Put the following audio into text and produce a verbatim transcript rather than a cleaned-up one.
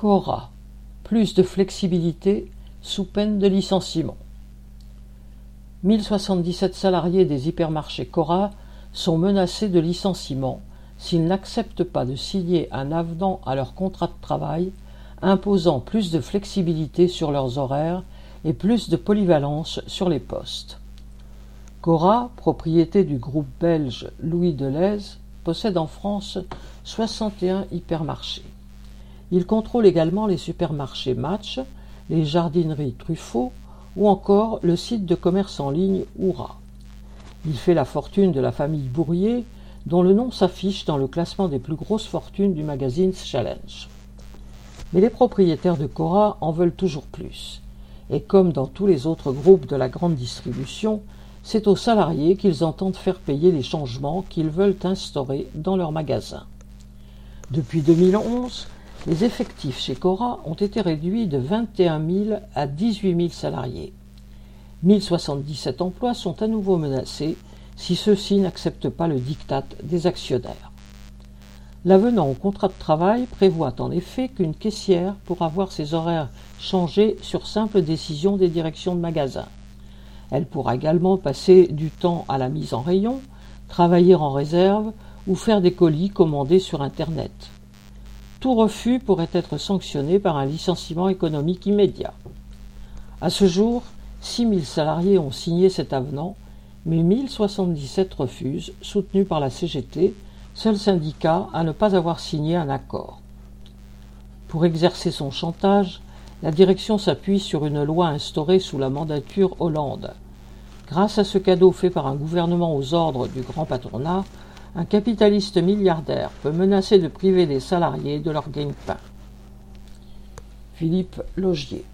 Cora, plus de flexibilité sous peine de licenciement. mille soixante-dix-sept salariés des hypermarchés Cora sont menacés de licenciement s'ils n'acceptent pas de signer un avenant à leur contrat de travail imposant plus de flexibilité sur leurs horaires et plus de polyvalence sur les postes. Cora, propriété du groupe belge Louis Delhaize, possède en France soixante et un hypermarchés. Il contrôle également les supermarchés Match, les jardineries Truffaut ou encore le site de commerce en ligne Oura. Il fait la fortune de la famille Bourrier, dont le nom s'affiche dans le classement des plus grosses fortunes du magazine Challenge. Mais les propriétaires de Cora en veulent toujours plus. Et comme dans tous les autres groupes de la grande distribution, c'est aux salariés qu'ils entendent faire payer les changements qu'ils veulent instaurer dans leurs magasins. Depuis deux mille onze, les effectifs chez Cora ont été réduits de vingt et un mille à dix-huit mille salariés. mille soixante-dix-sept emplois sont à nouveau menacés si ceux-ci n'acceptent pas le diktat des actionnaires. L'avenant au contrat de travail prévoit en effet qu'une caissière pourra voir ses horaires changés sur simple décision des directions de magasins. Elle pourra également passer du temps à la mise en rayon, travailler en réserve ou faire des colis commandés sur Internet. Tout refus pourrait être sanctionné par un licenciement économique immédiat. À ce jour, six mille salariés ont signé cet avenant, mais mille soixante-dix-sept refusent, soutenus par la C G T, seul syndicat à ne pas avoir signé un accord. Pour exercer son chantage, la direction s'appuie sur une loi instaurée sous la mandature Hollande. Grâce à ce cadeau fait par un gouvernement aux ordres du grand patronat, un capitaliste milliardaire peut menacer de priver les salariés de leur gagne-pain. Philippe Laugier.